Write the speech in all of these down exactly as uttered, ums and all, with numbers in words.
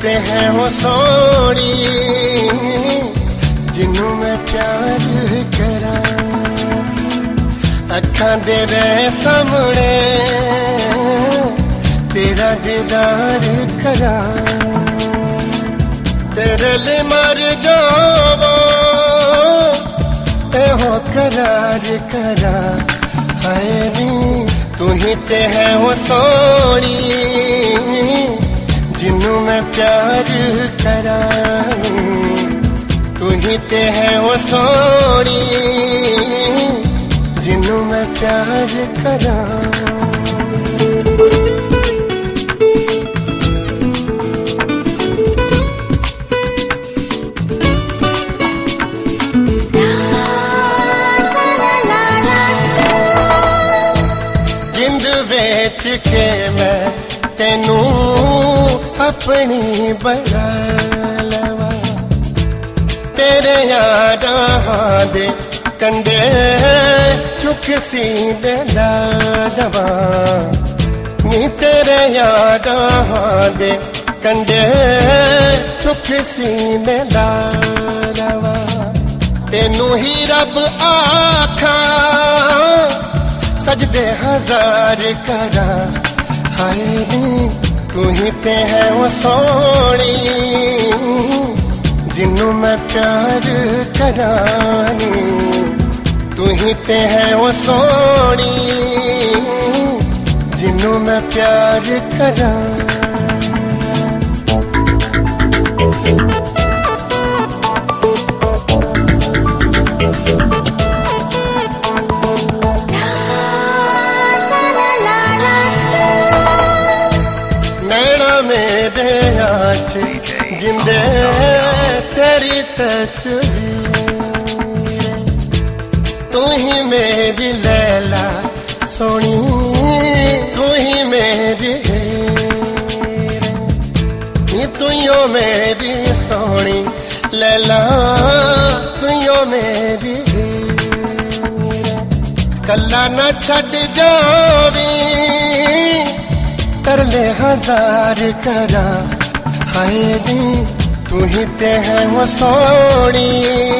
ते है वो सोनी जिन्नू मैं प्यार करा, अखां दे रहे सामने तेरा दीदार करा, तेरे लिए मर जावो एहो करार करा। हाय नी तू ही ते है वो सोनी जिन्नू मैं प्यार करा, तू ही ते है वो सोनी जिन्नू मैं प्यार करा। जिंद बेच के मैं तेनू अपनी बना लवा, तेरे यारां दे कंडे चुक सी दे ला दवा, नी तेरे यारां दे कंडे चुक सी दे ला दवा, तेनू ही रब आखा सजदे हजार करा। हाय नी तू ही ते है वो सोनी जिन्नू मैं प्यार करा, तू ही ते है वो सोनी जिन्नू मैं प्यार करा। मेरे आँच जिंदे तेरी तस्वीर, तू ही मेरी लैला सोनी, तू ही मेरी नी, तू यो मेरी सोनी लैला, तू यो मेरी कल्ला न छड़ जावी तरले हजार करा। हाय नी तू ही ते है वो सोनी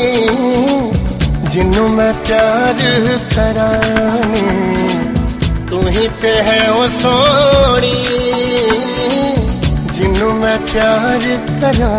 जिन्नू मैं प्यार करा, तू ही ते है वो सोनी जिन्नू मैं प्यार करा।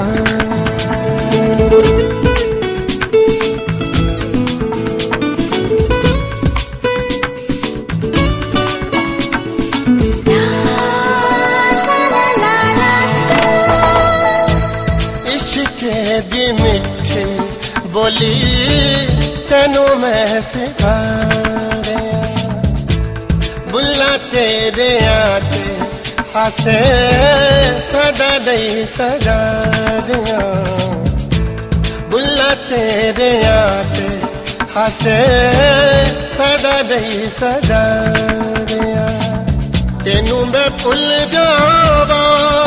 दी मिठी बोली तेनू मैं सिखा दिया, बुला तेरे आते हासे सदा नहीं सजा दिया, बुला तेरे आते हासे सदा नहीं सजा दिया, तेनू मैं भुल जावा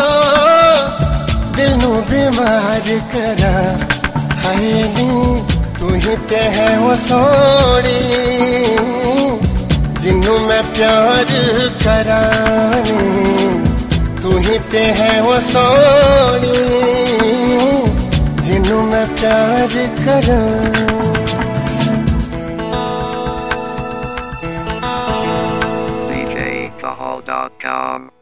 दिल नू बीमार करा। हाय नी तू ही ते है वो सोनी जिन्नू मैं प्यार करा, तू ही ते है वो सोनी जिन्नू मैं प्यार करा। D J Kahal dot com